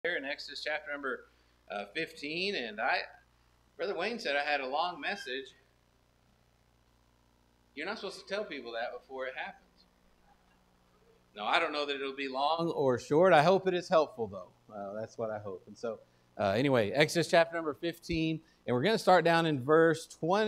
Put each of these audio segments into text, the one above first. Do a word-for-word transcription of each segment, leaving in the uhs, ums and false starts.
Here in Exodus chapter number uh, fifteen, and I, Brother Wayne said I had a long message. You're not supposed to tell people that before it happens. No, I don't know that it'll be long or short. I hope it is helpful, though. Uh, that's what I hope. And so, uh, anyway, Exodus chapter number fifteen, and we're going to start down in verse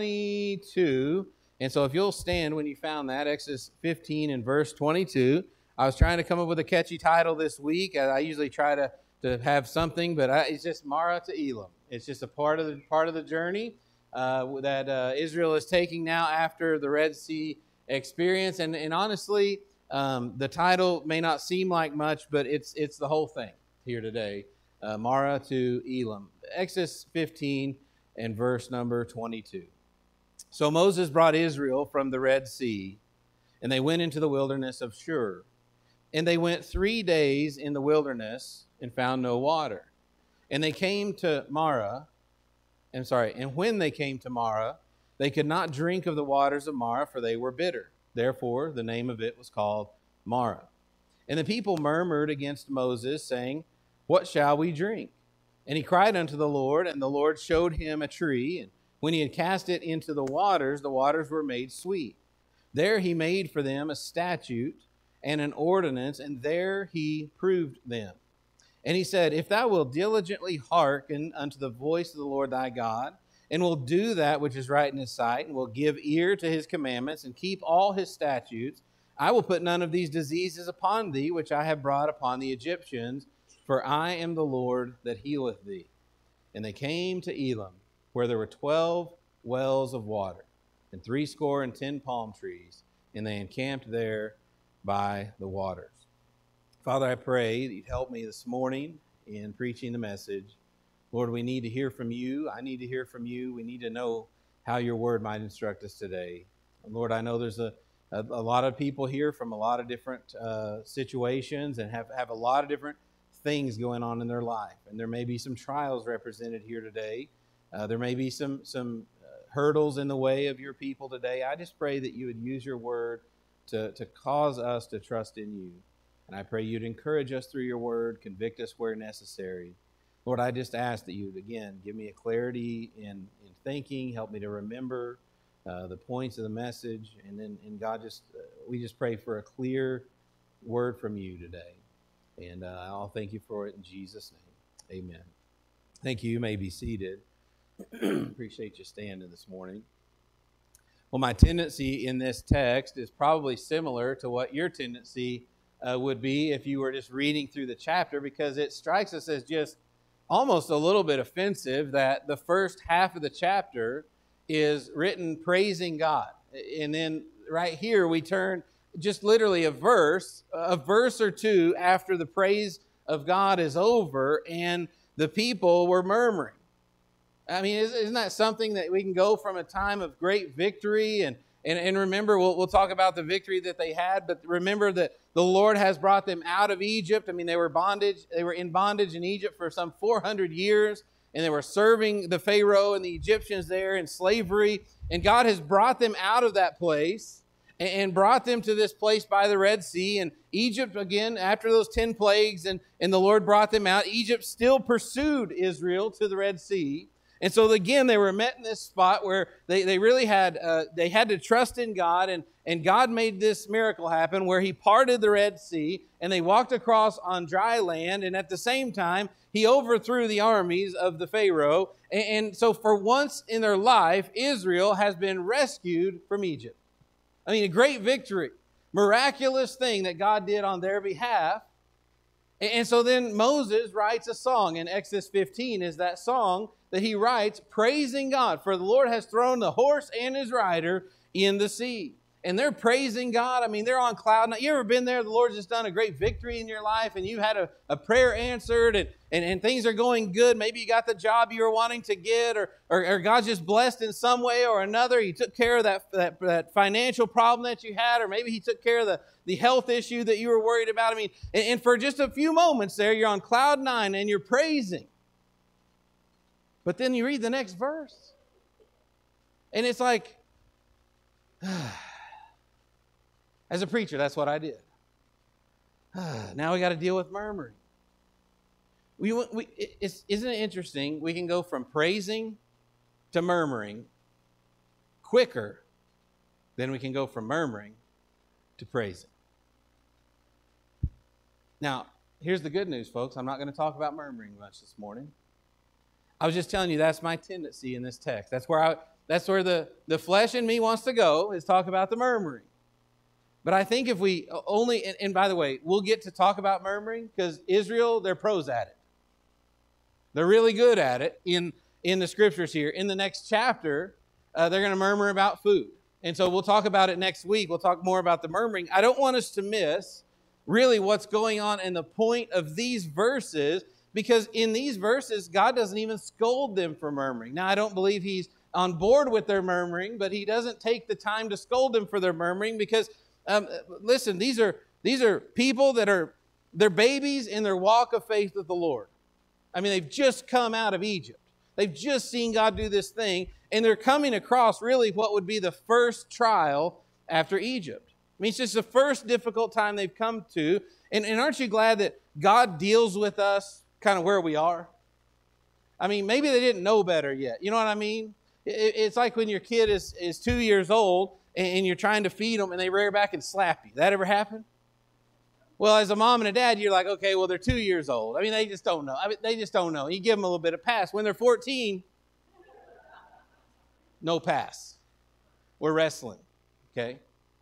twenty-two. And so if you'll stand when you found that, Exodus fifteen and verse twenty-two. I was trying to come up with a catchy title this week. I usually try to to have something, but I, it's just Marah to Elam. It's just a part of the part of the journey uh, that uh, Israel is taking now after the Red Sea experience. And, and honestly, um, the title may not seem like much, but it's it's the whole thing here today. Uh, Marah to Elam. Exodus fifteen and verse number twenty-two. So Moses brought Israel from the Red Sea, and they went into the wilderness of Shur. And they went three days in the wilderness and found no water. And they came to Marah, I'm sorry, and when they came to Marah, they could not drink of the waters of Marah, for they were bitter. Therefore, the name of it was called Marah. And the people murmured against Moses, saying, "What shall we drink?" And he cried unto the Lord, and the Lord showed him a tree. And when he had cast it into the waters, the waters were made sweet. There he made for them a statute and an ordinance, and there he proved them. And he said, "If thou wilt diligently hearken unto the voice of the Lord thy God, and will do that which is right in his sight, and will give ear to his commandments, and keep all his statutes, I will put none of these diseases upon thee, which I have brought upon the Egyptians, for I am the Lord that healeth thee." And they came to Elam, where there were twelve wells of water, and threescore and ten palm trees, and they encamped there by the waters. Father, I pray that you'd help me this morning in preaching the message. Lord, we need to hear from you. I need to hear from you. We need to know how your word might instruct us today. And Lord, I know there's a, a, a lot of people here from a lot of different uh, situations and have, have a lot of different things going on in their life. And there may be some trials represented here today. Uh, there may be some, some uh, hurdles in the way of your people today. I just pray that you would use your word to, to cause us to trust in you. And I pray you'd encourage us through your word, convict us where necessary. Lord, I just ask that you would, again, give me a clarity in, in thinking, help me to remember uh, the points of the message. And then, and God, just uh, we just pray for a clear word from you today. And uh, I'll thank you for it in Jesus' name. Amen. Thank you. You may be seated. Appreciate you standing this morning. Well, my tendency in this text is probably similar to what your tendency uh, would be if you were just reading through the chapter, because it strikes us as just almost a little bit offensive that the first half of the chapter is written praising God. And then right here we turn just literally a verse, a verse or two after the praise of God is over, and the people were murmuring. I mean, isn't that something that we can go from a time of great victory and and, and remember, we'll, we'll talk about the victory that they had, but remember that the Lord has brought them out of Egypt. I mean, they were bondage. They were in bondage in Egypt for some four hundred years, and they were serving the Pharaoh and the Egyptians there in slavery. And God has brought them out of that place and, and brought them to this place by the Red Sea. And Egypt, again, after those ten plagues, and, and the Lord brought them out, Egypt still pursued Israel to the Red Sea. And so again, they were met in this spot where they, they really had uh, they had to trust in God, and, and God made this miracle happen where he parted the Red Sea, and they walked across on dry land, and at the same time, he overthrew the armies of the Pharaoh. And, and so for once in their life, Israel has been rescued from Egypt. I mean, a great victory, miraculous thing that God did on their behalf. And, and so then Moses writes a song in Exodus fifteen, is that song that he writes praising God, for the Lord has thrown the horse and his rider in the sea. And they're praising God. I mean, they're on cloud nine. You ever been there? The Lord's just done a great victory in your life, and you had a, a prayer answered, and, and, and things are going good. Maybe you got the job you were wanting to get, or, or, or God's just blessed in some way or another. He took care of that, that, that financial problem that you had, or maybe he took care of the, the health issue that you were worried about. I mean, and, and for just a few moments there, you're on cloud nine, and you're praising. But then you read the next verse, and it's like, as a preacher, that's what I did. Now we got to deal with murmuring. We, we, it's, isn't it interesting? We can go from praising to murmuring quicker than we can go from murmuring to praising. Now, here's the good news, folks. I'm not going to talk about murmuring much this morning. I was just telling you that's my tendency in this text. That's where I, that's where the, the flesh in me wants to go, is talk about the murmuring. But I think if we only, and, and by the way, we'll get to talk about murmuring because Israel, they're pros at it. They're really good at it in, in the scriptures here. In the next chapter, uh, they're going to murmur about food. And so we'll talk about it next week. We'll talk more about the murmuring. I don't want us to miss really what's going on and the point of these verses, because in these verses, God doesn't even scold them for murmuring. Now, I don't believe he's on board with their murmuring, but he doesn't take the time to scold them for their murmuring because, um, listen, these are, these are people that are, they're babies in their walk of faith with the Lord. I mean, they've just come out of Egypt. They've just seen God do this thing, and they're coming across really what would be the first trial after Egypt. I mean, it's just the first difficult time they've come to. And, and aren't you glad that God deals with us kind of where we are? I mean, maybe they didn't know better yet. You know what I mean? It, it's like when your kid is, is two years old, and, and you're trying to feed them, and they rear back and slap you. That ever happen? Well, as a mom and a dad, you're like, okay, well, they're two years old. I mean, they just don't know. I mean, they just don't know. You give them a little bit of pass. When they're fourteen, no pass. We're wrestling, okay?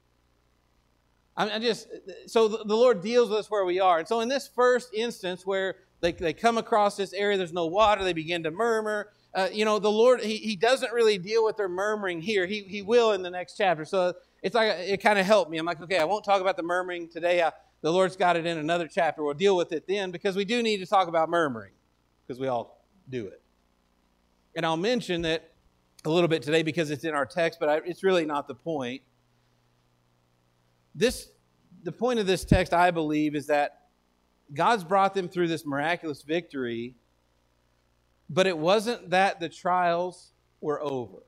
I just, so the Lord deals with us where we are. And so in this first instance where they, they come across this area, there's no water, they begin to murmur. Uh, you know, the Lord, he, he doesn't really deal with their murmuring here. He, he will in the next chapter. So it's like, it kind of helped me. I'm like, okay, I won't talk about the murmuring today. I, The Lord's got it in another chapter. We'll deal with it then because we do need to talk about murmuring because we all do it. And I'll mention that a little bit today because it's in our text, but I, it's really not the point. This, the point of this text, I believe, is that God's brought them through this miraculous victory, but it wasn't that the trials were over.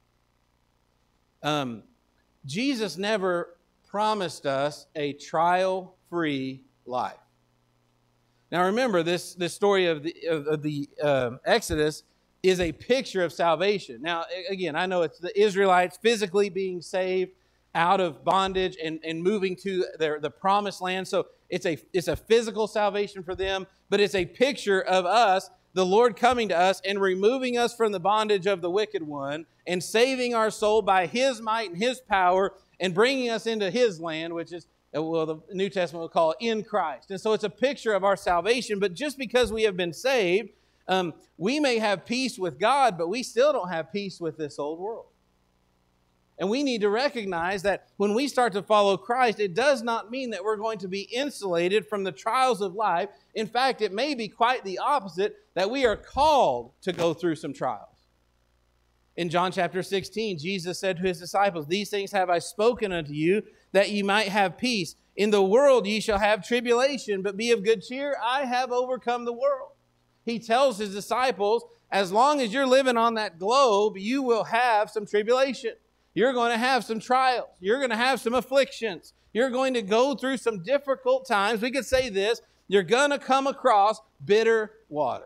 Um, Jesus never promised us a trial-free life. Now remember, this, this story of the, of, of the uh, Exodus is a picture of salvation. Now, again, I know it's the Israelites physically being saved out of bondage and, and moving to their, the promised land. So it's a, it's a physical salvation for them, but it's a picture of us, the Lord coming to us and removing us from the bondage of the wicked one and saving our soul by His might and His power and bringing us into His land, which is, well, the New Testament will call it in Christ. And so it's a picture of our salvation, but just because we have been saved, um, we may have peace with God, but we still don't have peace with this old world. And we need to recognize that when we start to follow Christ, it does not mean that we're going to be insulated from the trials of life. In fact, it may be quite the opposite, that we are called to go through some trials. In John chapter sixteen, Jesus said to His disciples, "These things have I spoken unto you, that ye might have peace. In the world ye shall have tribulation, but be of good cheer. I have overcome the world." He tells His disciples, as long as you're living on that globe, you will have some tribulation. You're going to have some trials. You're going to have some afflictions. You're going to go through some difficult times. We could say this, you're going to come across bitter water.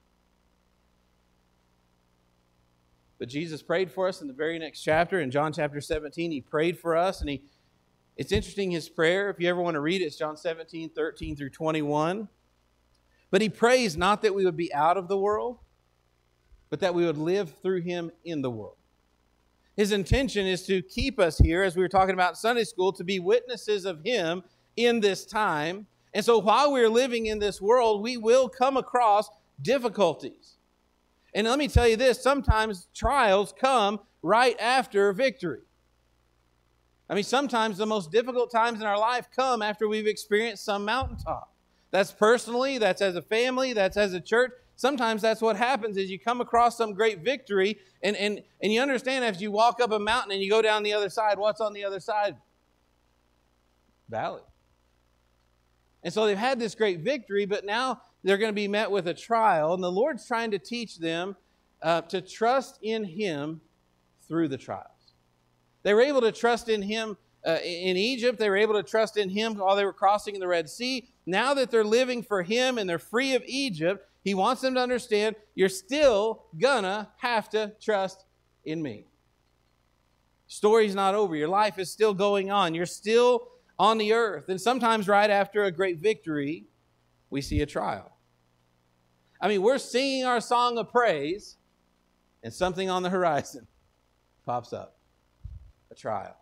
But Jesus prayed for us in the very next chapter. In John chapter seventeen, He prayed for us. And he, it's interesting, His prayer, if you ever want to read it, it's John seventeen, thirteen through twenty-one. But He prays not that we would be out of the world, but that we would live through Him in the world. His intention is to keep us here, as we were talking about in Sunday school, to be witnesses of Him in this time. And so while we're living in this world, we will come across difficulties. And let me tell you this, sometimes trials come right after victory. I mean, sometimes the most difficult times in our life come after we've experienced some mountaintop. That's personally, that's as a family, that's as a church. Sometimes that's what happens is you come across some great victory and, and, and you understand as you walk up a mountain and you go down the other side, what's on the other side? Valley. And so they've had this great victory, but now they're going to be met with a trial. And the Lord's trying to teach them uh, to trust in Him through the trials. They were able to trust in Him uh, in Egypt, they were able to trust in him while they were crossing the Red Sea. Now that they're living for him and they're free of Egypt, he wants them to understand, you're still gonna have to trust in me. Story's not over. Your life is still going on. You're still on the earth. And sometimes right after a great victory, we see a trial. I mean, we're singing our song of praise, and something on the horizon pops up. A trial.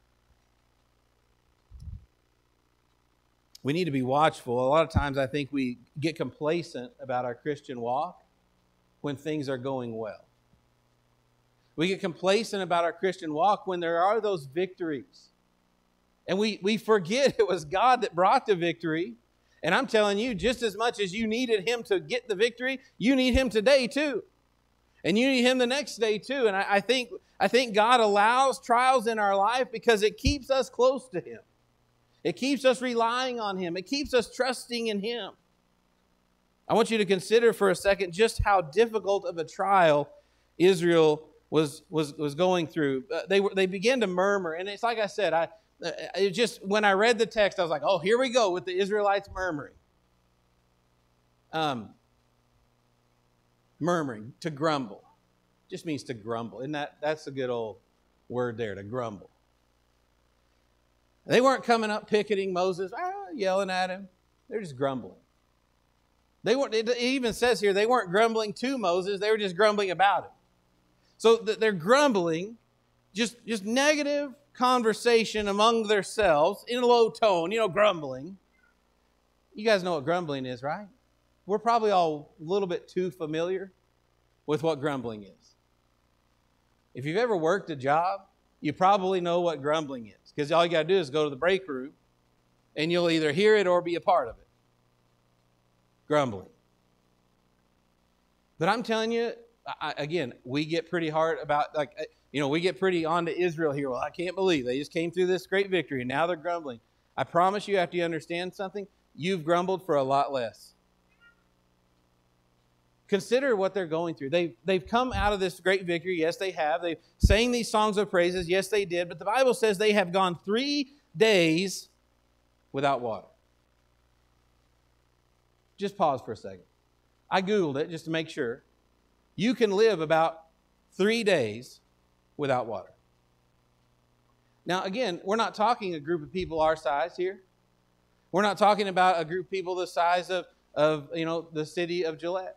We need to be watchful. A lot of times I think we get complacent about our Christian walk when things are going well. We get complacent about our Christian walk when there are those victories. And we, we forget it was God that brought the victory. And I'm telling you, just as much as you needed him to get the victory, you need him today too. And you need him the next day too. And I, I think I think God allows trials in our life because it keeps us close to him. It keeps us relying on him. It keeps us trusting in him. I want you to consider for a second just how difficult of a trial Israel was was was going through. Uh, they were they began to murmur, and it's like I said, I uh, it just when I read the text, I was like, oh, here we go with the Israelites murmuring. Um, murmuring, to grumble, just means to grumble. Isn't that that's a good old word there, to grumble. They weren't coming up picketing Moses, ah, yelling at him. They're just grumbling. They weren't. It even says here they weren't grumbling to Moses. They were just grumbling about him. So they're grumbling, just, just negative conversation among themselves in a low tone, you know, grumbling. You guys know what grumbling is, right? We're probably all a little bit too familiar with what grumbling is. If you've ever worked a job, you probably know what grumbling is, because all you got to do is go to the break room and you'll either hear it or be a part of it. Grumbling. But I'm telling you, I, again, we get pretty hard about, like, you know, we get pretty on to Israel here. Well, I can't believe they just came through this great victory and now they're grumbling. I promise you, after you understand something, you've grumbled for a lot less. Consider what they're going through. They've, they've come out of this great victory. Yes, they have. They've sang these songs of praises. Yes, they did. But the Bible says they have gone three days without water. Just pause for a second. I Googled it just to make sure. You can live about three days without water. Now, again, we're not talking a group of people our size here. We're not talking about a group of people the size of, of you know, the city of Gillette.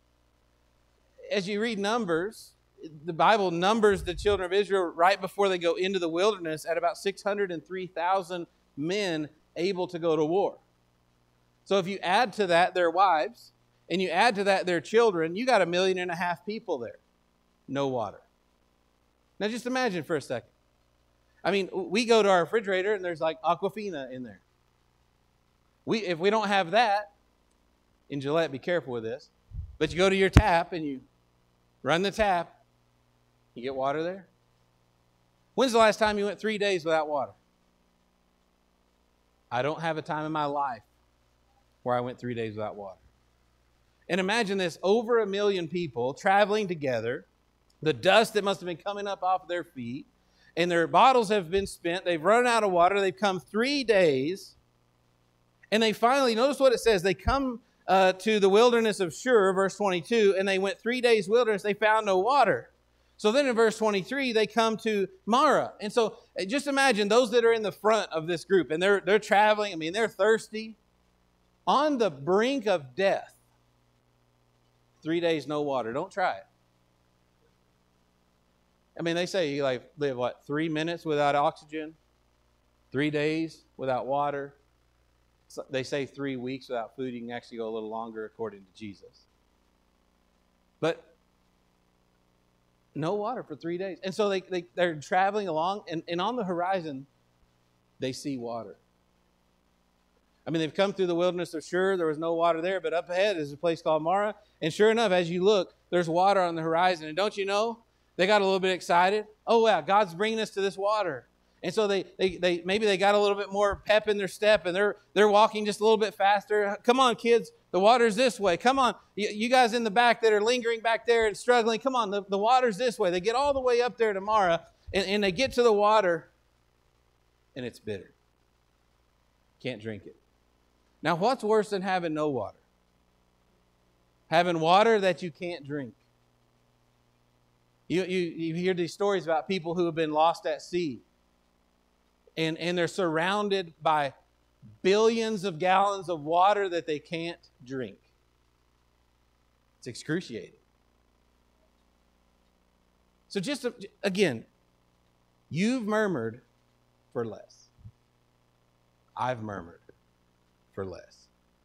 As you read Numbers, the Bible numbers the children of Israel right before they go into the wilderness at about six hundred three thousand men able to go to war. So if you add to that their wives, and you add to that their children, you got a million and a half people there. No water. Now just imagine for a second. I mean, we go to our refrigerator and there's like Aquafina in there. We, if we don't have that, in Gillette, be careful with this, but you go to your tap and you run the tap, you get water there. When's the last time you went three days without water? I don't have a time in my life where I went three days without water. And imagine this, over a million people traveling together, the dust that must have been coming up off their feet, and their bottles have been spent, they've run out of water, they've come three days, and they finally, notice what it says, they come uh, to the wilderness of Shur, verse twenty-two, and they went three days wilderness, they found no water. So then in verse twenty-three, they come to Marah. And so just imagine those that are in the front of this group, and they're, they're traveling, I mean, they're thirsty, on the brink of death. Three days, no water. Don't try it. I mean, they say you like live, what, three minutes without oxygen? Three days without water? So they say three weeks without food. You can actually go a little longer according to Jesus. But no water for three days. And so they, they, they're traveling along, and, and on the horizon, they see water. I mean, they've come through the wilderness of Shur. There was no water there, but up ahead is a place called Marah. And sure enough, as you look, there's water on the horizon. And don't you know, they got a little bit excited. Oh, wow, God's bringing us to this water. And so they, they, they maybe they got a little bit more pep in their step, and they're they're walking just a little bit faster. Come on, kids, the water's this way. Come on, you, you guys in the back that are lingering back there and struggling, come on, the, the water's this way. They get all the way up there to Marah, and, and they get to the water, and it's bitter. Can't drink it. Now, what's worse than having no water? Having water that you can't drink. You, you, you hear these stories about people who have been lost at sea. And, and they're surrounded by billions of gallons of water that they can't drink. It's excruciating. So just, again, you've murmured for less. I've murmured for less.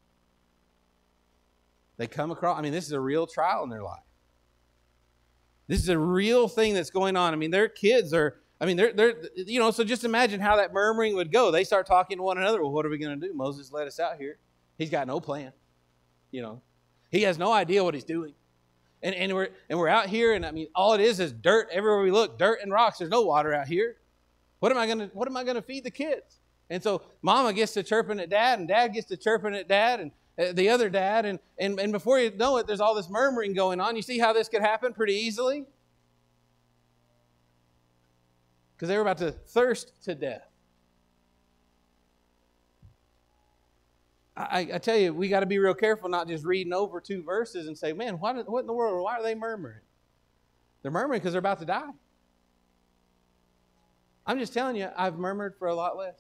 They come across, I mean, this is a real trial in their life. This is a real thing that's going on. I mean, their kids are, I mean, they're, they're, you know, so just imagine how that murmuring would go. They start talking to one another. Well, what are we going to do? Moses led us out here. He's got no plan. You know, he has no idea what he's doing. And, and, we're, and we're out here, and I mean, all it is is dirt. Everywhere we look, dirt and rocks. There's no water out here. What am I going to, what am I going to feed the kids? And so mama gets to chirping at dad, and dad gets to chirping at dad, and uh, the other dad. And, and, and before you know it, there's all this murmuring going on. You see how this could happen pretty easily? Because they were about to thirst to death. I, I tell you, we got to be real careful not just reading over two verses and say, man, what, what in the world? Why are they murmuring? They're murmuring because they're about to die. I'm just telling you, I've murmured for a lot less.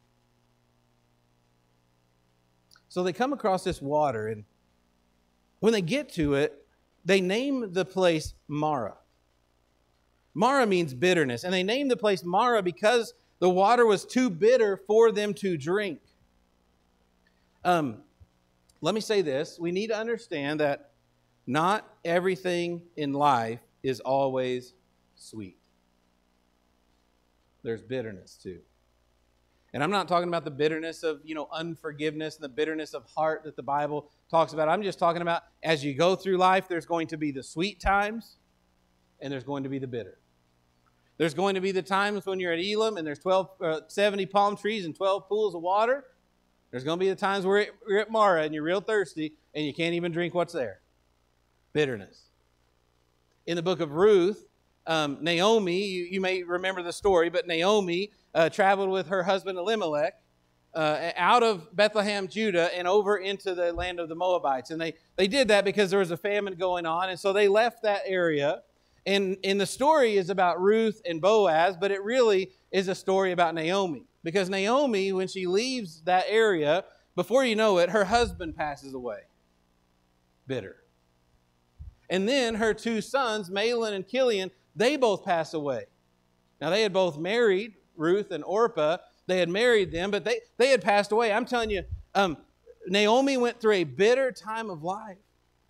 So they come across this water, and when they get to it, they name the place Mara. Mara means bitterness, and they named the place Mara because the water was too bitter for them to drink. Um, let me say this. We need to understand that not everything in life is always sweet. There's bitterness too. And I'm not talking about the bitterness of, you know, unforgiveness and the bitterness of heart that the Bible talks about. I'm just talking about as you go through life, there's going to be the sweet times and there's going to be the bitter. There's going to be the times when you're at Elam and there's twelve, uh, seventy palm trees and twelve pools of water. There's going to be the times where you're at Mara and you're real thirsty and you can't even drink what's there. Bitterness. In the book of Ruth, um, Naomi, you, you may remember the story, but Naomi uh, traveled with her husband Elimelech uh, out of Bethlehem, Judah, and over into the land of the Moabites. And they, they did that because there was a famine going on, and so they left that area. And, and the story is about Ruth and Boaz, but it really is a story about Naomi. Because Naomi, when she leaves that area, before you know it, her husband passes away. Bitter. And then her two sons, Mahlon and Chilion, they both pass away. Now, they had both married, Ruth and Orpah. They had married them, but they, they had passed away. I'm telling you, um, Naomi went through a bitter time of life.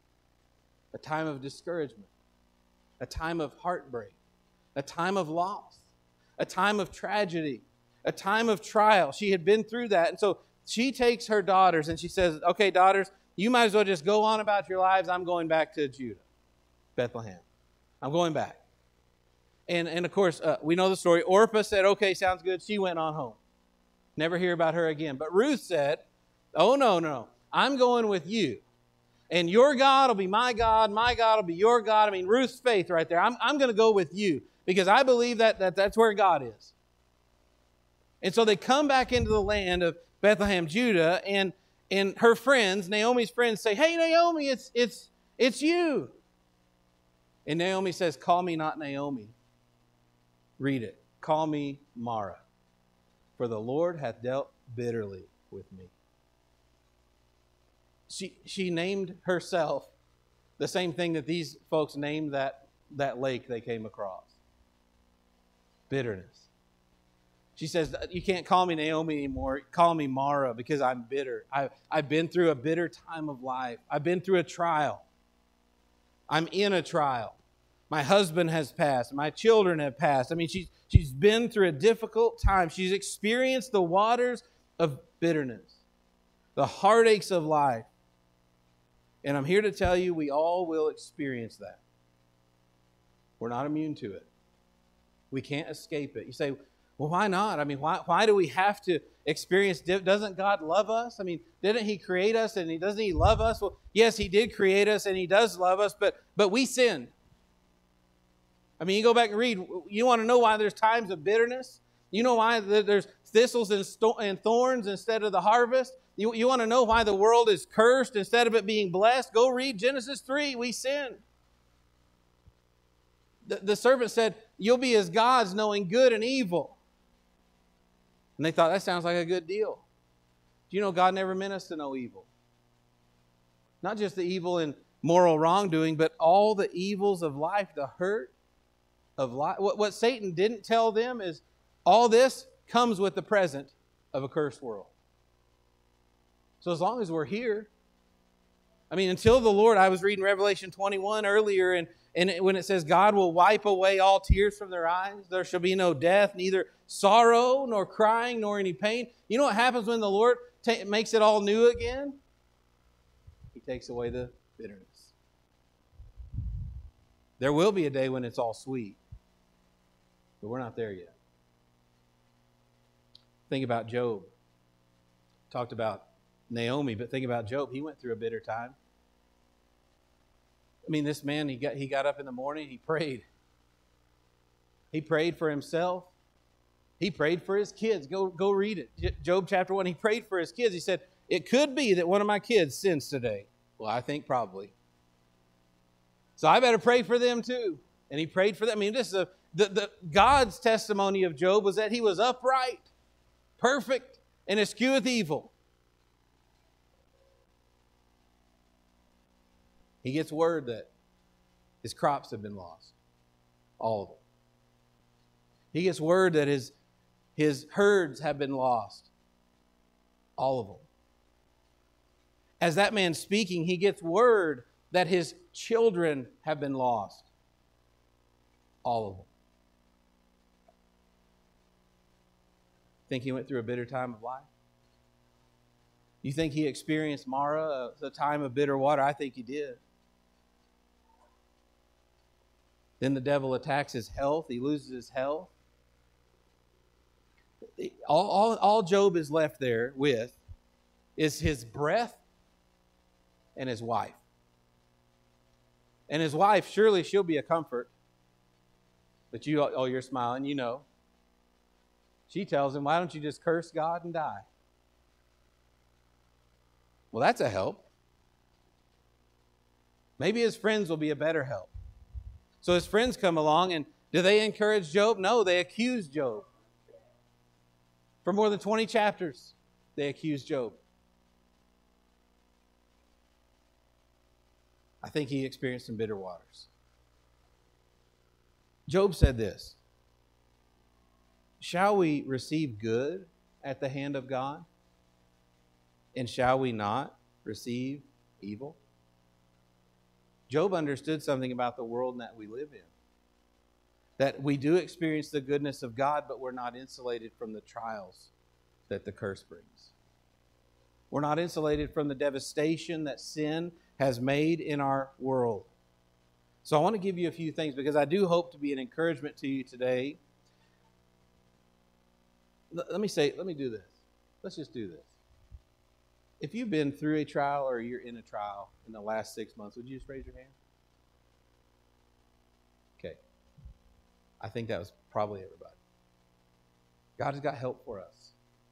A time of discouragement. A time of heartbreak. A time of loss. A time of tragedy. A time of trial. She had been through that. And so she takes her daughters and she says, okay, daughters, you might as well just go on about your lives. I'm going back to Judah, Bethlehem. I'm going back. And, and of course, uh, we know the story. Orpah said, okay, sounds good. She went on home. Never hear about her again. But Ruth said, oh, no, no. I'm going with you. And your God will be my God. My God will be your God. I mean, Ruth's faith right there. I'm, I'm going to go with you because I believe that, that that's where God is. And so they come back into the land of Bethlehem, Judah, and, and her friends, Naomi's friends, say, hey, Naomi, it's, it's, it's you. And Naomi says, call me not Naomi. Read it. Call me Mara, for the Lord hath dealt bitterly with me. She, she named herself the same thing that these folks named that, that lake they came across. Bitterness. She says, you can't call me Naomi anymore. Call me Mara because I'm bitter. I, I've been through a bitter time of life. I've been through a trial. I'm in a trial. My husband has passed. My children have passed. I mean, she's, she's been through a difficult time. She's experienced the waters of bitterness, the heartaches of life. And I'm here to tell you, we all will experience that. We're not immune to it. We can't escape it. You say, well, why not? I mean, why, why do we have to experience? Doesn't God love us? I mean, didn't He create us and he doesn't He love us? Well, yes, He did create us and He does love us, but, but we sinned. I mean, you go back and read. You want to know why there's times of bitterness? You know why there's thistles and, sto- and thorns instead of the harvest? You, you want to know why the world is cursed instead of it being blessed? Go read Genesis three. We sinned. The, the serpent said, you'll be as gods, knowing good and evil. And they thought, that sounds like a good deal. Do you know God never meant us to know evil? Not just the evil in moral wrongdoing, but all the evils of life, the hurt of life. What, what Satan didn't tell them is all this comes with the present of a cursed world. So as long as we're here, I mean, until the Lord, I was reading Revelation twenty-one earlier, and, and when it says God will wipe away all tears from their eyes, there shall be no death, neither sorrow, nor crying, nor any pain. You know what happens when the Lord ta- makes it all new again? He takes away the bitterness. There will be a day when it's all sweet, but we're not there yet. Think about Job. Talked about Naomi, but think about Job. He went through a bitter time. I mean, this man, he got he got up in the morning, he prayed. He prayed for himself. He prayed for his kids. Go, go read it. Job chapter one, he prayed for his kids. He said, it could be that one of my kids sins today. Well, I think probably. So I better pray for them too. And he prayed for them. I mean, this is a, the, the God's testimony of Job was that he was upright, perfect, and escheweth evil. He gets word that his crops have been lost. All of them. He gets word that his, his herds have been lost. All of them. As that man's speaking, he gets word that his children have been lost. All of them. Think he went through a bitter time of life? You think he experienced Mara, a time of bitter water? I think he did. Then the devil attacks his health. He loses his health. All, all, all Job is left there with is his breath and his wife. And his wife, surely she'll be a comfort. But you, oh, you're smiling, you know. She tells him, why don't you just curse God and die? Well, that's a help. Maybe his friends will be a better help. So his friends come along, and do they encourage Job? No, they accuse Job. For more than twenty chapters, they accuse Job. I think he experienced some bitter waters. Job said this, shall we receive good at the hand of God? And shall we not receive evil? Job understood something about the world that we live in. That we do experience the goodness of God, but we're not insulated from the trials that the curse brings. We're not insulated from the devastation that sin has made in our world. So I want to give you a few things because I do hope to be an encouragement to you today. Let me say, let me do this. Let's just do this. If you've been through a trial or you're in a trial in the last six months, would you just raise your hand? Okay. I think that was probably everybody. God has got help for us.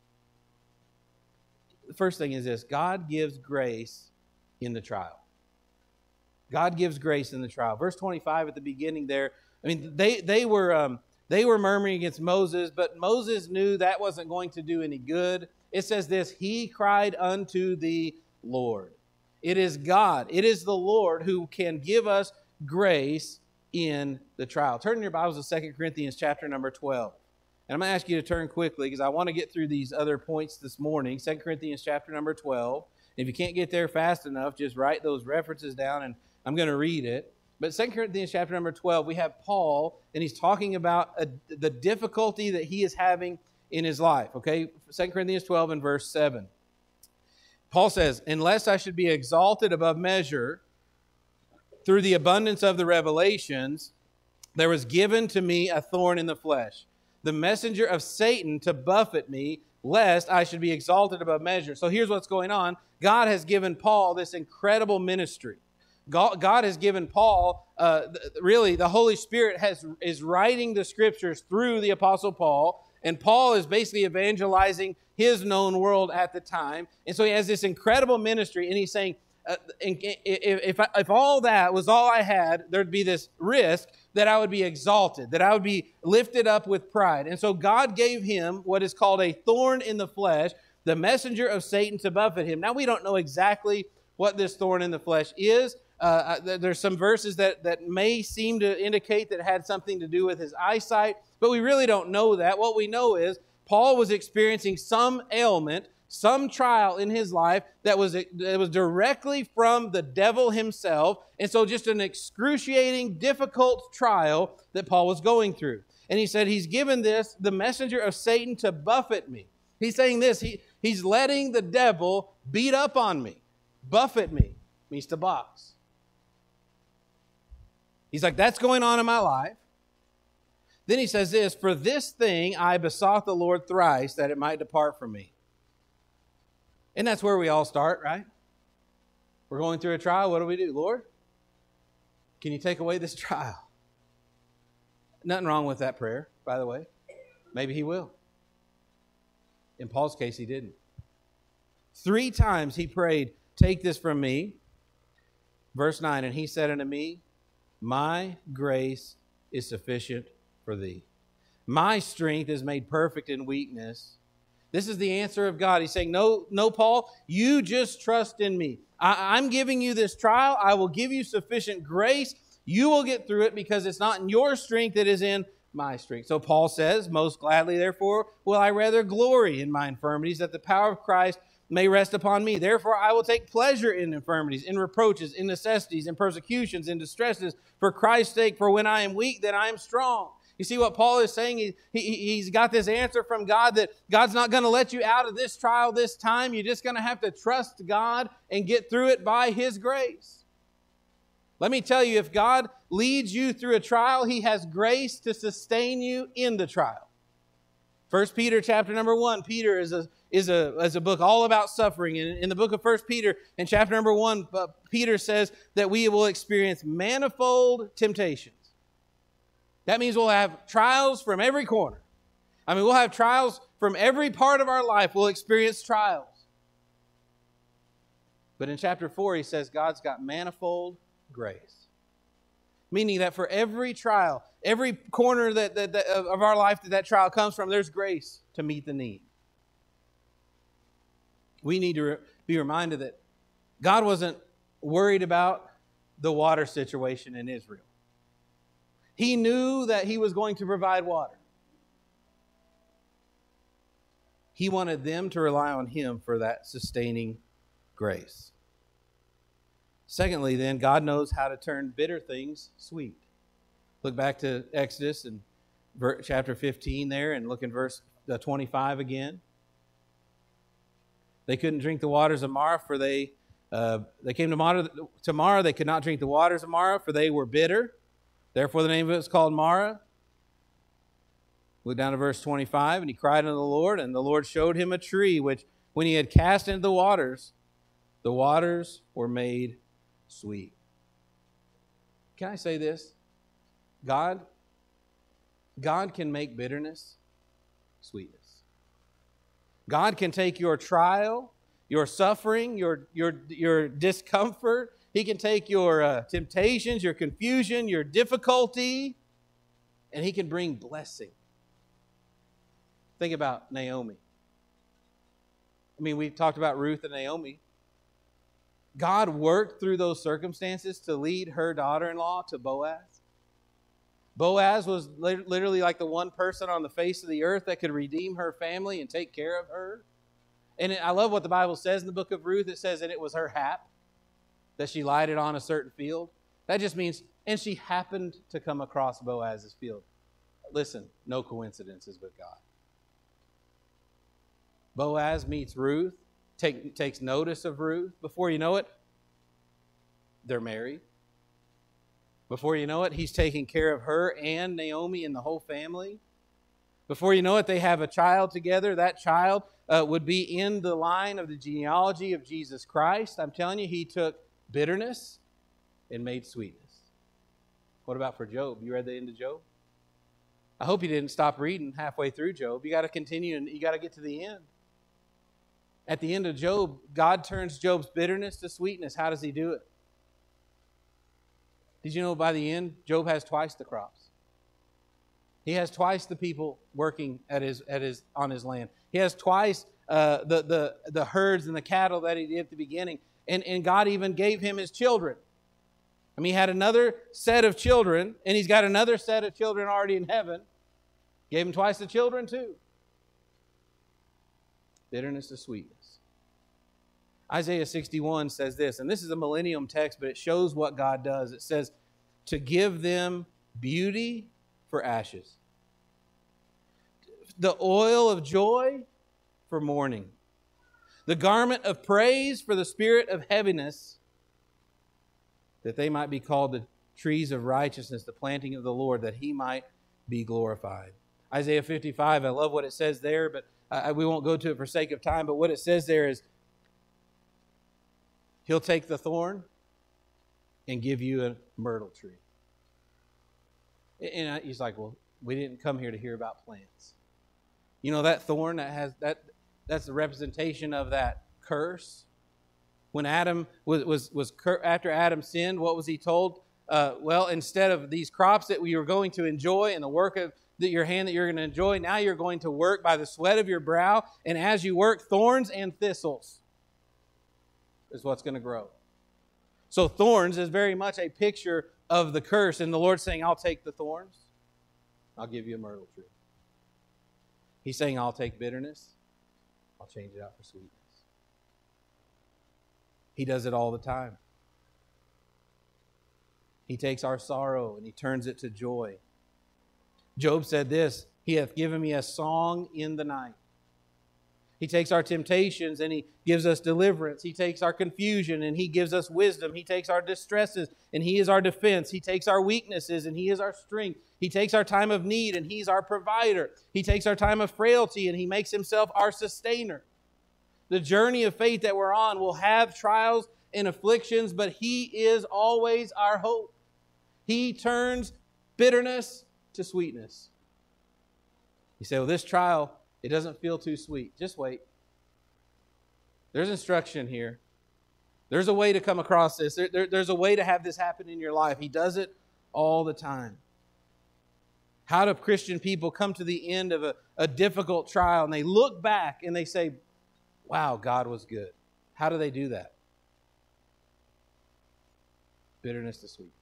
The first thing is this. God gives grace in the trial. God gives grace in the trial. Verse twenty-five at the beginning there, I mean, they, they were um, they were murmuring against Moses, but Moses knew that wasn't going to do any good. It says this, he cried unto the Lord. It is God, it is the Lord who can give us grace in the trial. Turn in your Bibles to Second Corinthians chapter number twelve. And I'm going to ask you to turn quickly because I want to get through these other points this morning. Second Corinthians chapter number twelve. If you can't get there fast enough, just write those references down and I'm going to read it. But Second Corinthians chapter number twelve, we have Paul, and he's talking about a, the difficulty that he is having in his life. Okay, Second Corinthians twelve and verse seven. Paul says, unless I should be exalted above measure through the abundance of the revelations, there was given to me a thorn in the flesh, the messenger of Satan to buffet me, lest I should be exalted above measure. So here's what's going on. God has given Paul this incredible ministry. God, God has given Paul, uh, really, the Holy Spirit has is writing the Scriptures through the Apostle Paul, And Paul is basically evangelizing his known world at the time. And so he has this incredible ministry, and he's saying, uh, if, if, if all that was all I had, there'd be this risk that I would be exalted, that I would be lifted up with pride. And so God gave him what is called a thorn in the flesh, the messenger of Satan to buffet him. Now, we don't know exactly what this thorn in the flesh is. Uh, there's some verses that, that may seem to indicate that it had something to do with his eyesight, but we really don't know that. What we know is Paul was experiencing some ailment, some trial in his life that was, that was directly from the devil himself, and so just an excruciating, difficult trial that Paul was going through. And he said, he's given this, the messenger of Satan, to buffet me. He's saying this, he, he's letting the devil beat up on me. Buffet me means to box. He's like, that's going on in my life. Then he says this, for this thing I besought the Lord thrice that it might depart from me. And that's where we all start, right? We're going through a trial. What do we do? Lord, can you take away this trial? Nothing wrong with that prayer, by the way. Maybe he will. In Paul's case, he didn't. Three times he prayed, take this from me. Verse nine, and he said unto me, my grace is sufficient for thee. My strength is made perfect in weakness. This is the answer of God. He's saying, no, no, Paul, you just trust in me. I, I'm giving you this trial. I will give you sufficient grace. You will get through it because it's not in your strength, it is in my strength. So Paul says, most gladly, therefore, will I rather glory in my infirmities, that the power of Christ may rest upon me. Therefore, I will take pleasure in infirmities, in reproaches, in necessities, in persecutions, in distresses, for Christ's sake. For when I am weak, then I am strong. You see what Paul is saying? He, he, he's got this answer from God that God's not going to let you out of this trial this time. You're just going to have to trust God and get through it by His grace. Let me tell you, if God leads you through a trial, He has grace to sustain you in the trial. First Peter chapter number one, Peter is a, is a, is a book all about suffering. And in the book of First Peter, in chapter number one, uh, Peter says that we will experience manifold temptations. That means we'll have trials from every corner. I mean, we'll have trials from every part of our life. We'll experience trials. But in chapter four, he says God's got manifold grace. Meaning that for every trial, every corner that, that, that of our life that that trial comes from, there's grace to meet the need. We need to re- be reminded that God wasn't worried about the water situation in Israel. He knew that He was going to provide water. He wanted them to rely on Him for that sustaining grace. Secondly, then, God knows how to turn bitter things sweet. Look back to Exodus and chapter fifteen there and look in verse twenty-five again. They couldn't drink the waters of Marah, for they uh, they came to Marah, to Marah. They could not drink the waters of Marah, for they were bitter. Therefore, the name of it is called Marah. Look down to verse twenty-five. And he cried unto the Lord, and the Lord showed him a tree, which when he had cast into the waters, the waters were made sweet. Can I say this? God, God can make bitterness sweetness. God can take your trial, your suffering, your, your, your discomfort. He can take your uh, temptations, your confusion, your difficulty, and He can bring blessing. Think about Naomi. I mean, we've talked about Ruth and Naomi. God worked through those circumstances to lead her daughter-in-law to Boaz. Boaz was literally like the one person on the face of the earth that could redeem her family and take care of her. And I love what the Bible says in the book of Ruth. It says that it was her hap that she lighted on a certain field. That just means, and she happened to come across Boaz's field. Listen, no coincidences with God. Boaz meets Ruth, take, takes notice of Ruth. Before you know it, they're married. Before you know it, he's taking care of her and Naomi and the whole family. Before you know it, they have a child together. That child uh, would be in the line of the genealogy of Jesus Christ. I'm telling you, He took bitterness and made sweetness. What about for Job? You read the end of Job? I hope you didn't stop reading halfway through Job. You got to continue and you got to get to the end. At the end of Job, God turns Job's bitterness to sweetness. How does he do it? Did you know by the end, Job has twice the crops? He has twice the people working at his at his on his land. He has twice uh, the the the herds and the cattle that he did at the beginning. And and God even gave him his children. I mean, he had another set of children, and he's got another set of children already in heaven. Gave him twice the children too. Bitterness to sweetness. Isaiah sixty-one says this, and this is a millennium text, but it shows what God does. It says, to give them beauty for ashes, the oil of joy for mourning, the garment of praise for the spirit of heaviness, that they might be called the trees of righteousness, the planting of the Lord, that he might be glorified. Isaiah fifty-five, I love what it says there, but I, we won't go to it for sake of time, but what it says there is, he'll take the thorn and give you a myrtle tree. And he's like, well, we didn't come here to hear about plants. You know, that thorn that has that that's the representation of that curse. When Adam was was was after Adam sinned, what was he told? Uh, well, instead of these crops that we were going to enjoy and the work of that your hand that you're going to enjoy, now you're going to work by the sweat of your brow, and as you work, thorns and thistles is what's going to grow. So thorns is very much a picture of the curse, and the Lord's saying, I'll take the thorns, I'll give you a myrtle tree. He's saying, I'll take bitterness, I'll change it out for sweetness. He does it all the time. He takes our sorrow and he turns it to joy. Job said this, he hath given me a song in the night. He takes our temptations and he gives us deliverance. He takes our confusion and he gives us wisdom. He takes our distresses and he is our defense. He takes our weaknesses and he is our strength. He takes our time of need and he's our provider. He takes our time of frailty and he makes himself our sustainer. The journey of faith that we're on will have trials and afflictions, but he is always our hope. He turns bitterness to sweetness. You say, well, this trial, it doesn't feel too sweet. Just wait. There's instruction here. There's a way to come across this. There, there, there's a way to have this happen in your life. He does it all the time. How do Christian people come to the end of a, a difficult trial and they look back and they say, wow, God was good? How do they do that? Bitterness to sweetness.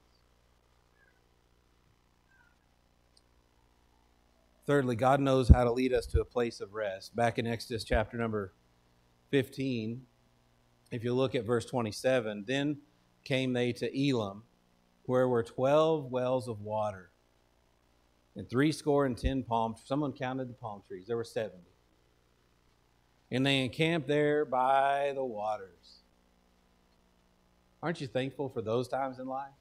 Thirdly, God knows how to lead us to a place of rest. Back in Exodus chapter number fifteen, if you look at verse twenty-seven, then came they to Elam, where were twelve wells of water, and three score and ten palm trees. Someone counted the palm trees. There were seventy. And they encamped there by the waters. Aren't you thankful for those times in life?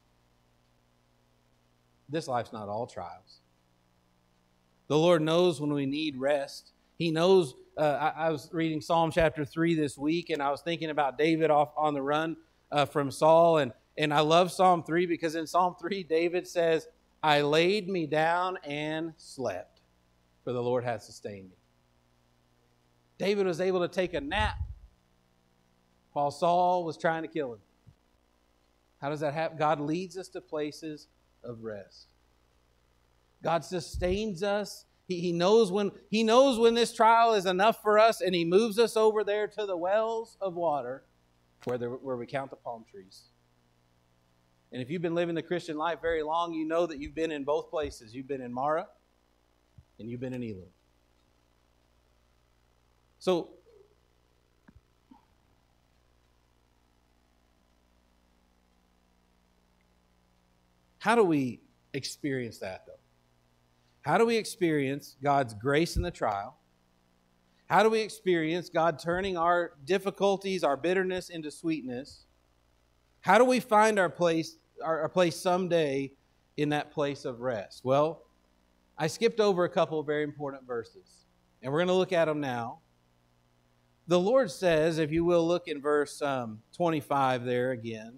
This life's not all trials. The Lord knows when we need rest. He knows, uh, I, I was reading Psalm chapter three this week, and I was thinking about David off on the run uh, from Saul, and, and I love Psalm three because in Psalm three, David says, I laid me down and slept, for the Lord hath sustained me. David was able to take a nap while Saul was trying to kill him. How does that happen? God leads us to places of rest. God sustains us. He, he knows when He knows when this trial is enough for us, and He moves us over there to the wells of water where, there, where we count the palm trees. And if you've been living the Christian life very long, you know that you've been in both places. You've been in Mara and you've been in Elam. So, how do we experience that, though? How do we experience God's grace in the trial? How do we experience God turning our difficulties, our bitterness into sweetness? How do we find our place, our, our place someday in that place of rest? Well, I skipped over a couple of very important verses, and we're going to look at them now. The Lord says, if you will look in verse um, twenty-five there again,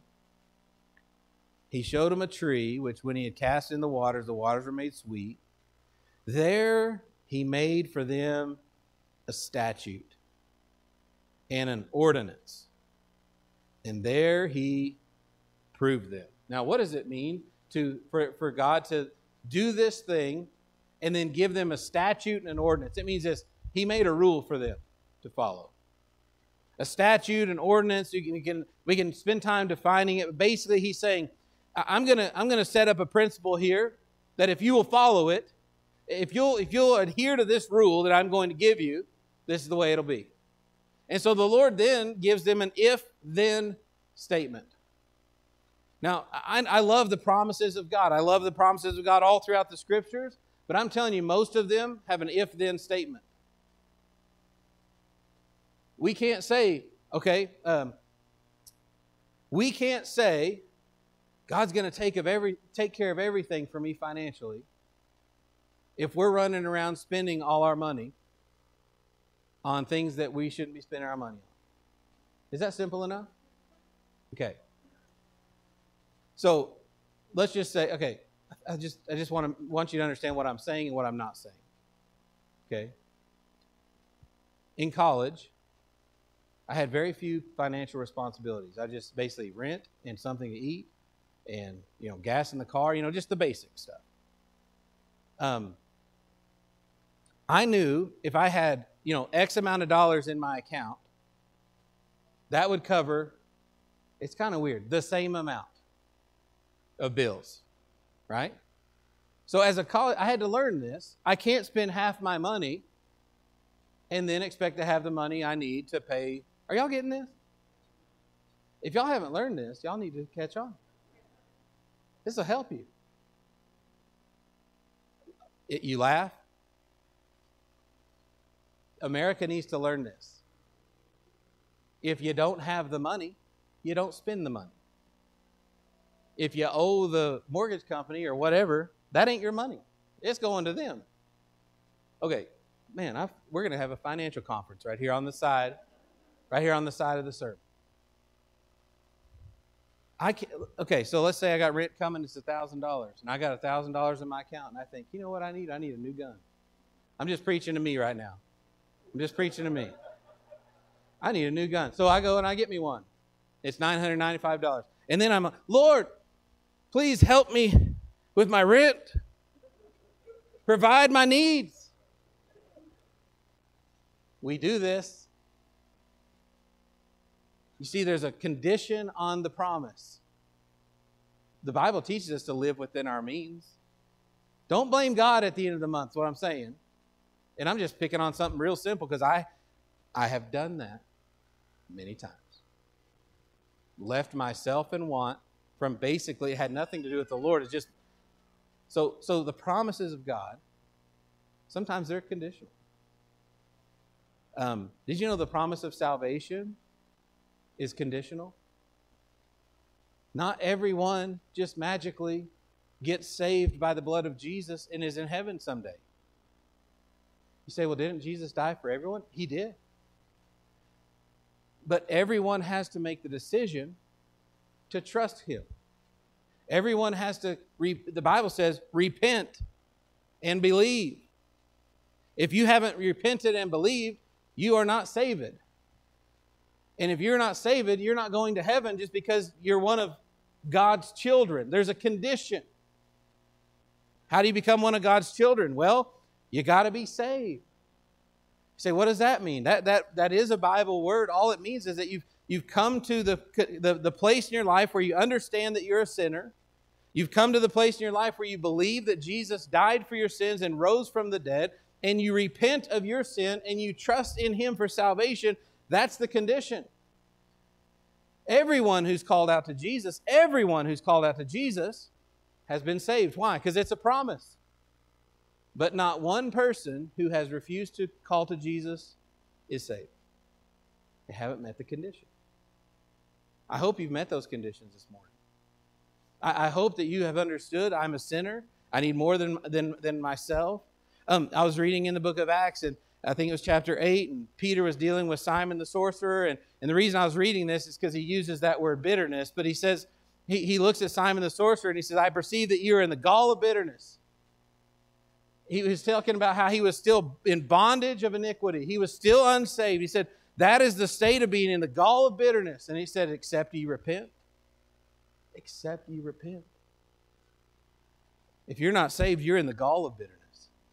He showed him a tree, which when he had cast in the waters, the waters were made sweet. There he made for them a statute and an ordinance. And there he proved them. Now, what does it mean to for, for God to do this thing and then give them a statute and an ordinance? It means this. He made a rule for them to follow. A statute, an ordinance, you can, you can, we can spend time defining it. But basically, he's saying, I'm going to I'm going to set up a principle here that if you will follow it, if you'll, if you'll adhere to this rule that I'm going to give you, this is the way it'll be. And so the Lord then gives them an if-then statement. Now, I, I love the promises of God. I love the promises of God all throughout the Scriptures, but I'm telling you, most of them have an if-then statement. We can't say, okay, um, we can't say, God's going to take of every take care of everything for me financially if we're running around spending all our money on things that we shouldn't be spending our money on. Is that simple enough? Okay. So let's just say, okay, I just I just want to want you to understand what I'm saying and what I'm not saying. Okay. In college, I had very few financial responsibilities. I just basically rent and something to eat and, you know, gas in the car, you know, just the basic stuff. Um, I knew if I had, you know, X amount of dollars in my account, that would cover, it's kind of weird, the same amount of bills, right? So as a college, I had to learn this. I can't spend half my money and then expect to have the money I need to pay. Are y'all getting this? If y'all haven't learned this, y'all need to catch on. This will help you. It, you laugh. America needs to learn this. If you don't have the money, you don't spend the money. If you owe the mortgage company or whatever, that ain't your money. It's going to them. Okay, man, I've, we're going to have a financial conference right here on the side, right here on the side of the sermon. I can, okay, so let's say I got rent coming, it's one thousand dollars, and I got one thousand dollars in my account, and I think, you know what I need? I need a new gun. I'm just preaching to me right now. I'm just preaching to me. I need a new gun. So I go and I get me one. It's nine hundred ninety-five dollars. And then I'm, Lord, please help me with my rent. Provide my needs. We do this. You see, there's a condition on the promise. The Bible teaches us to live within our means. Don't blame God at the end of the month, is what I'm saying. And I'm just picking on something real simple because I, I have done that many times. Left myself in want from basically, it had nothing to do with the Lord. It's just, so, so the promises of God, sometimes they're conditional. Um, did you know the promise of salvation is conditional? Not everyone just magically gets saved by the blood of Jesus and is in heaven someday. You say, well, didn't Jesus die for everyone? He did. But everyone has to make the decision to trust Him. Everyone has to, re- the Bible says, repent and believe. If you haven't repented and believed, you are not saved. And if you're not saved, you're not going to heaven just because you're one of God's children. There's a condition. How do you become one of God's children? Well, you got to be saved. You say, what does that mean? That, that, that is a Bible word. All it means is that you've, you've come to the, the, the place in your life where you understand that you're a sinner. You've come to the place in your life where you believe that Jesus died for your sins and rose from the dead, and you repent of your sin and you trust in Him for salvation. That's the condition. Everyone who's called out to Jesus, everyone who's called out to Jesus has been saved. Why? Because it's a promise. But not one person who has refused to call to Jesus is saved. They haven't met the condition. I hope you've met those conditions this morning. I, I hope that you have understood I'm a sinner. I need more than, than, than myself. Um, I was reading in the book of Acts, and I think it was chapter eight, and Peter was dealing with Simon the sorcerer. And, and the reason I was reading this is because he uses that word bitterness. But he says, he, he looks at Simon the sorcerer, and he says, I perceive that you are in the gall of bitterness. He was talking about how he was still in bondage of iniquity. He was still unsaved. He said, that is the state of being in the gall of bitterness. And he said, except ye repent. Except ye repent. If you're not saved, you're in the gall of bitterness.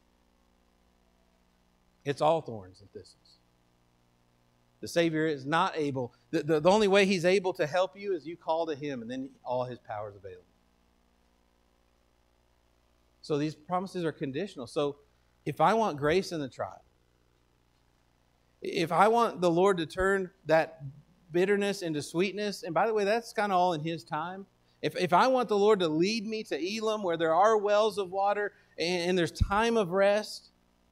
It's all thorns and thistles. The Savior is not able. The, the, the only way He's able to help you is you call to Him, and then all His power is available. So these promises are conditional. So if I want grace in the trial, if I want the Lord to turn that bitterness into sweetness, and by the way, that's kind of all in His time. If, if I want the Lord to lead me to Elam, where there are wells of water and, and there's time of rest,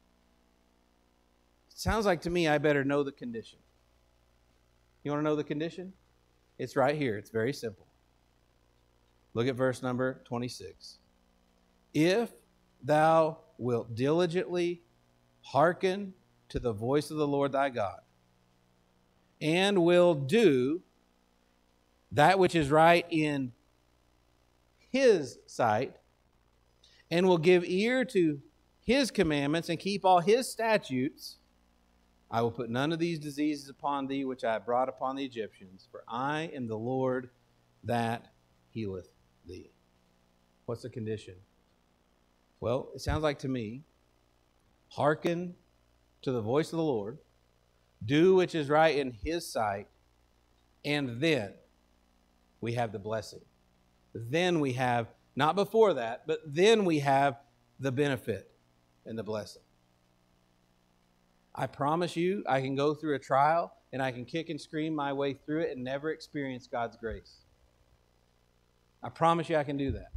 it sounds like to me I better know the condition. You want to know the condition? It's right here. It's very simple. Look at verse number twenty-six. If thou wilt diligently hearken to the voice of the Lord thy God, and will do that which is right in His sight, and will give ear to His commandments, and keep all His statutes, I will put none of these diseases upon thee, which I have brought upon the Egyptians, for I am the Lord that healeth thee. What's the condition? Well, it sounds like to me, hearken to the voice of the Lord, do which is right in His sight, and then we have the blessing. Then we have, not before that, but then we have the benefit and the blessing. I promise you, I can go through a trial and I can kick and scream my way through it and never experience God's grace. I promise you I can do that.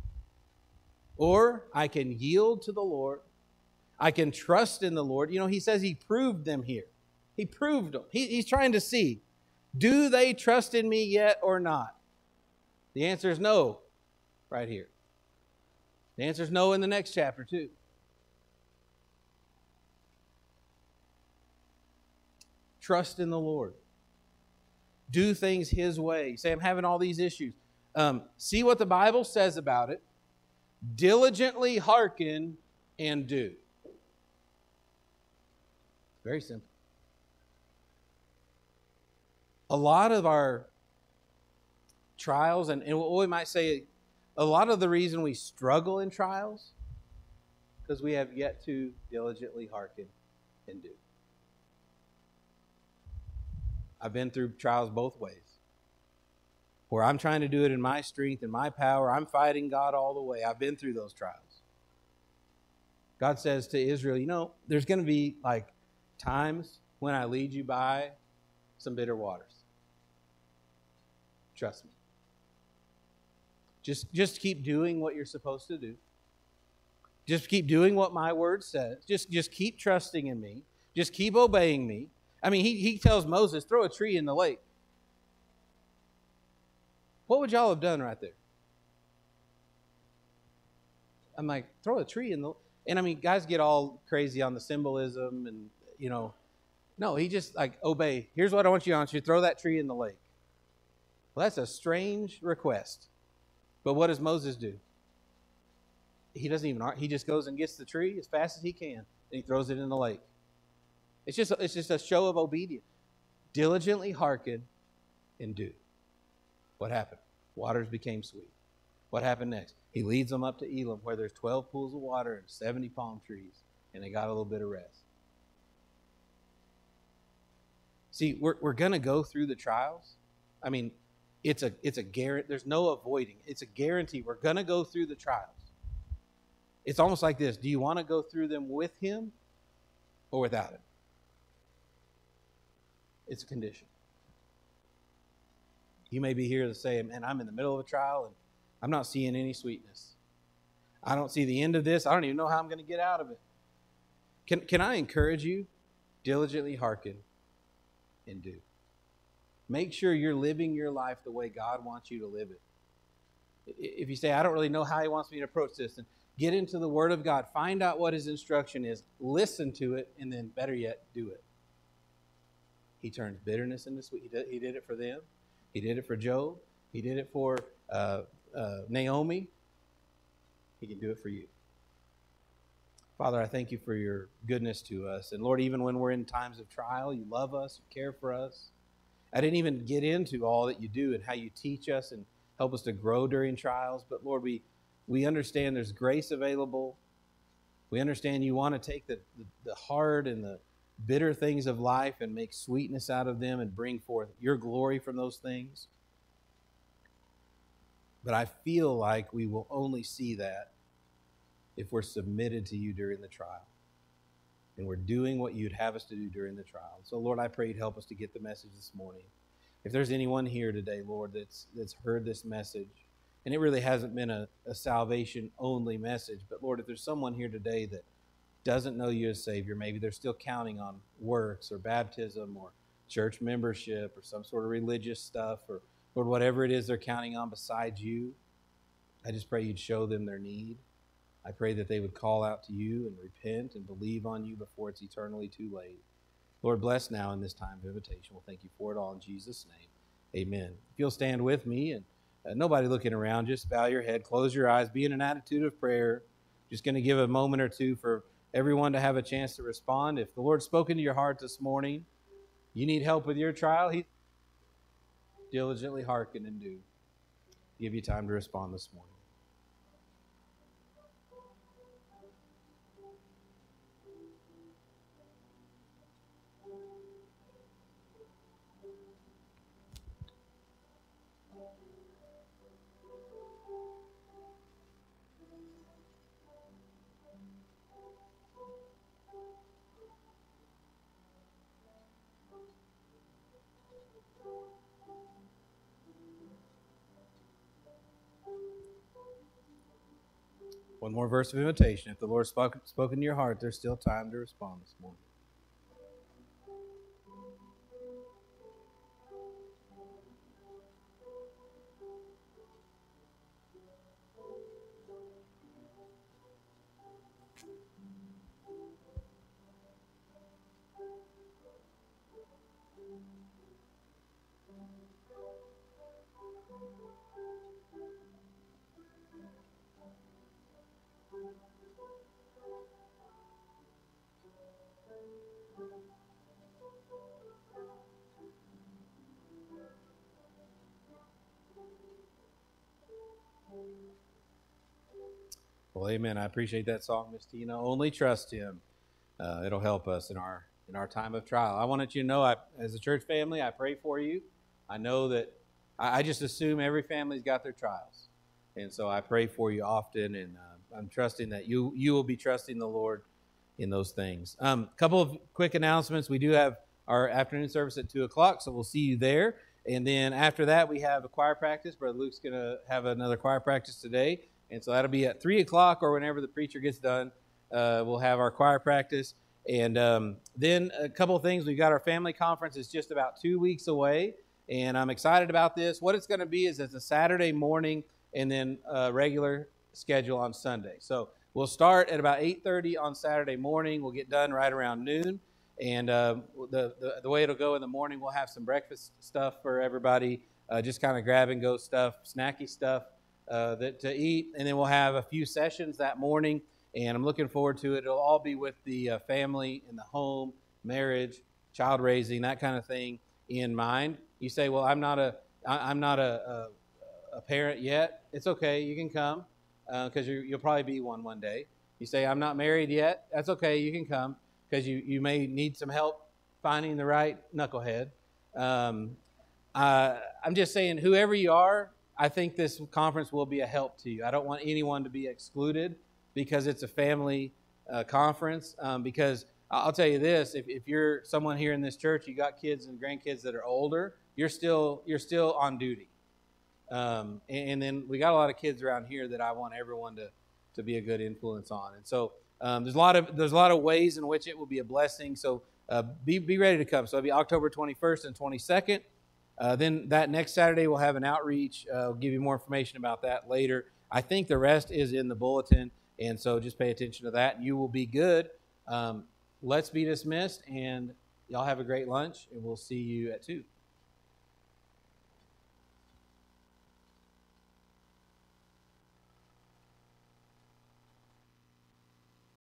Or I can yield to the Lord. I can trust in the Lord. You know, He says He proved them here. He proved them. He, he's trying to see, do they trust in me yet or not? The answer is no, right here. The answer is no in the next chapter too. Trust in the Lord. Do things His way. You say, I'm having all these issues. Um, see what the Bible says about it. Diligently hearken and do. Very simple. A lot of our trials, and, and we might say a lot of the reason we struggle in trials, because we have yet to diligently hearken and do. I've been through trials both ways, where I'm trying to do it in my strength and my power. I'm fighting God all the way. I've been through those trials. God says to Israel, you know, there's going to be like times when I lead you by some bitter waters. Trust me. Just, just keep doing what you're supposed to do. Just keep doing what my word says. Just, just keep trusting in me. Just keep obeying me. I mean, he, he tells Moses, throw a tree in the lake. What would y'all have done right there? I'm like, throw a tree in the... And I mean, guys get all crazy on the symbolism and, you know. No, he just like, obey. Here's what I want you to do. I want you to throw that tree in the lake. Well, that's a strange request. But what does Moses do? He doesn't even, he just goes and gets the tree as fast as he can, and he throws it in the lake. It's just, it's just a show of obedience. Diligently hearken and do. What happened? Waters became sweet. What happened next? He leads them up to Elam, where there's twelve pools of water and seventy palm trees, and they got a little bit of rest. See, we're we're going to go through the trials. I mean, it's a it's a guarantee. There's no avoiding. It's a guarantee. We're going to go through the trials. It's almost like this. Do you want to go through them with Him or without Him? It's a condition. You may be here to say, man, I'm in the middle of a trial and I'm not seeing any sweetness. I don't see the end of this. I don't even know how I'm going to get out of it. Can, can I encourage you? Diligently hearken and do. Make sure you're living your life the way God wants you to live it. If you say, I don't really know how He wants me to approach this, then get into the Word of God. Find out what His instruction is. Listen to it, and then better yet, do it. He turns bitterness into sweet. He did, he did it for them. He did it for Job. He did it for uh, uh, Naomi. He can do it for you. Father, I thank you for your goodness to us. And Lord, even when we're in times of trial, you love us, you care for us. I didn't even get into all that you do and how you teach us and help us to grow during trials. But Lord, we, we understand there's grace available. We understand you want to take the, the, the hard and the bitter things of life and make sweetness out of them and bring forth your glory from those things. But I feel like we will only see that if we're submitted to you during the trial and we're doing what you'd have us to do during the trial. So, Lord, I pray you'd help us to get the message this morning. If there's anyone here today, Lord, that's that's heard this message, and it really hasn't been a, a salvation-only message, but, Lord, if there's someone here today that doesn't know you as Savior, maybe they're still counting on works or baptism or church membership or some sort of religious stuff, or, Lord, whatever it is they're counting on besides you, I just pray you'd show them their need. I pray that they would call out to you and repent and believe on you before it's eternally too late. Lord, bless now in this time of invitation. We'll thank you for it all in Jesus' name. Amen. If you'll stand with me, and uh, nobody looking around, just bow your head, close your eyes, be in an attitude of prayer. Just going to give a moment or two for everyone to have a chance to respond. If the Lord's spoken to your heart this morning, you need help with your trial, He diligently hearken and do. Give you time to respond this morning. One more verse of invitation. If the Lord's spoken, spoken to your heart, there's still time to respond this morning. Well, amen. I appreciate that song, Miss Tina. Only trust Him. Uh, it'll help us in our in our time of trial. I wanted you to know, I, as a church family, I pray for you. I know that I, I just assume every family's got their trials, and so I pray for you often. And uh, I'm trusting that you you will be trusting the Lord in those things. A um, couple of quick announcements. We do have our afternoon service at two o'clock, so we'll see you there. And then after that, we have a choir practice. Brother Luke's going to have another choir practice today. And so that'll be at three o'clock or whenever the preacher gets done. Uh, we'll have our choir practice. And um, then a couple of things. We've got our family conference. It's just about two weeks away. And I'm excited about this. What it's going to be is it's a Saturday morning and then a regular schedule on Sunday. So we'll start at about eight thirty on Saturday morning. We'll get done right around noon. And uh, the, the the way it'll go in the morning, we'll have some breakfast stuff for everybody, uh, just kind of grab and go stuff, snacky stuff uh, that to eat. And then we'll have a few sessions that morning, and I'm looking forward to it. It'll all be with the uh, family in the home, marriage, child raising, that kind of thing in mind. You say, well, I'm not a I, I'm not a, a, a parent yet. It's okay. You can come because uh, you'll probably be one one day. You say, I'm not married yet. That's okay. You can come, because you, you may need some help finding the right knucklehead. Um, uh, I'm just saying, whoever you are, I think this conference will be a help to you. I don't want anyone to be excluded because it's a family uh, conference. Um, because I'll tell you this, if, if you're someone here in this church, you got kids and grandkids that are older, you're still you're still on duty. Um, and, and then we got a lot of kids around here that I want everyone to, to be a good influence on. And so Um, there's a lot of there's a lot of ways in which it will be a blessing. So uh, be be ready to come. So it'll be October twenty-first and twenty-second. Uh, then that next Saturday we'll have an outreach. Uh, we'll give you more information about that later. I think the rest is in the bulletin, and so just pay attention to that. You will be good. Um, let's be dismissed, and y'all have a great lunch, and we'll see you at two.